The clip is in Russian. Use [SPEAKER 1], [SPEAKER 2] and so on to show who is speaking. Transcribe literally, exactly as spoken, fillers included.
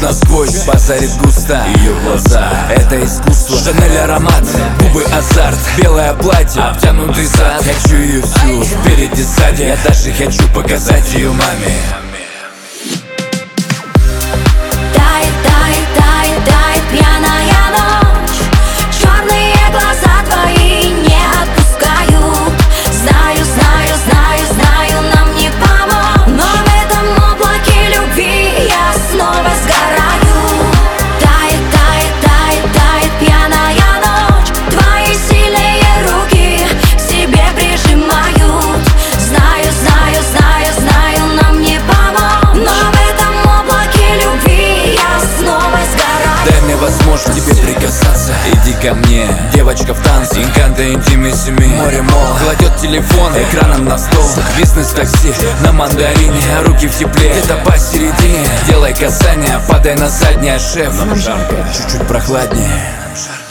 [SPEAKER 1] насквозь, базарит густо ее глаза. Это искусство, Шанель аромат, губы азарт, белое платье, обтянутый зад. Хочу ее всю, впереди, сзади. Я даже хочу показать ее маме.
[SPEAKER 2] Тает, тает, тает, тает пьяная ночь. Черные глаза твои не отпускают. Знаю, знаю, знаю, знаю, нам не помочь. Но в этом облаке любви я снова сгораю. Тает, тает, тает, тает пьяная ночь. Твои сильные руки к себе прижимают. Знаю, знаю, знаю, знаю, нам не помочь. Но в этом облаке любви я снова сгораю.
[SPEAKER 1] Дай мне возможность тебе прикасаться. Иди ко мне, девочка в танце, инканта интимиссими. Море мол, кладет телефон экраном на стол. Бизнес такси на мандарине, руки в тепле, это посередине. Делай касание, падай на заднее, шеф. Нам жарко, чуть-чуть прохладнее.